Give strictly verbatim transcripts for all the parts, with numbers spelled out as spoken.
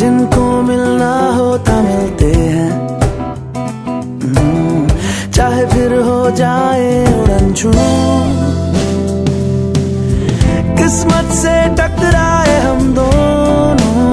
जिनको मिलना होता मिलते हैं, चाहे फिर हो जाए उड़न छूं। किस्मत से टकराए हम दोनों,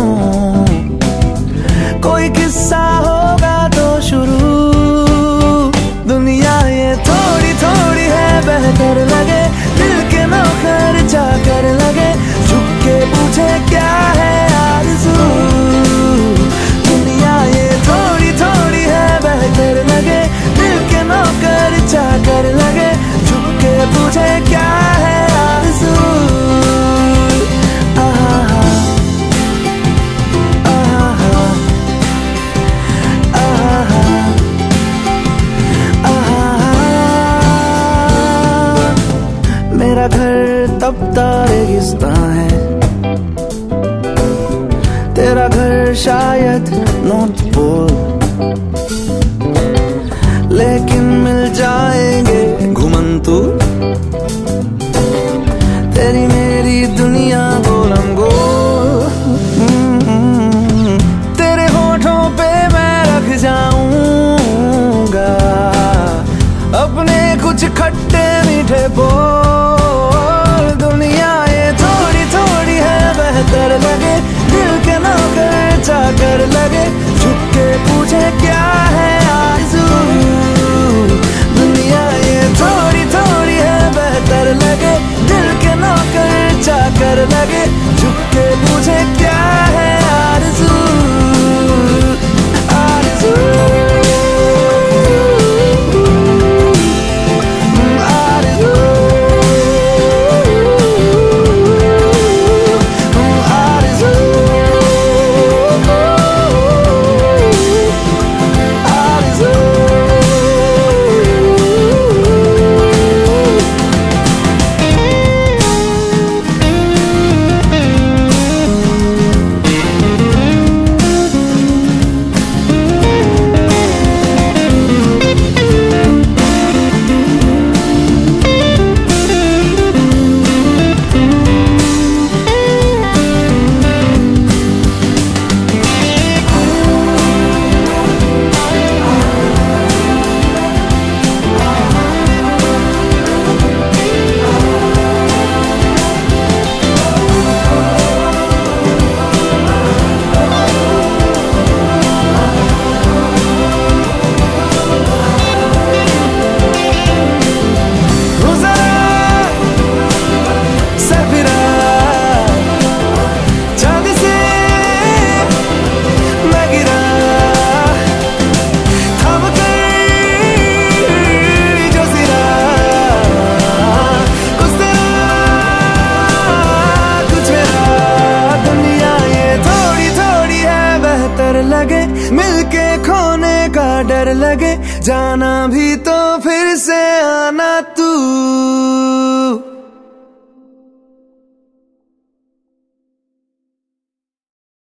कोई किस्सा होगा तो शुरू। दुनिया ये थोड़ी थोड़ी है बेहतर लगे, दिल के नौकर जाकर लगे, झुक के पूछे क्या है आरज़ू। दुनिया ये थोड़ी थोड़ी है बेहतर लगे, दिल के नौकर जाकर लगे, झुक के पूछे क्या है आरज़ू। मेरा घर तपता रेगिस्तान है, तेरा घर शायद नॉर्थ पोल, लेकिन मिल जाएंगे घुमंतू। तेरी मेरी दुनिया गोलम गोल, तेरे होठों पे मैं रख जाऊंगा अपने कुछ खट्टे मीठे बोल। लगे दिल के नौकर जाकर लगे, झुक के पूछे क्या है आरज़ू। दुनिया ये थोड़ी थोड़ी है बेहतर लगे, दिल के नौकर जाकर लगे, झुक के पूछे क्या है आरज़ू। आरज़ू लगे, मिलके खोने का डर लगे, जाना भी तो फिर से आना तू।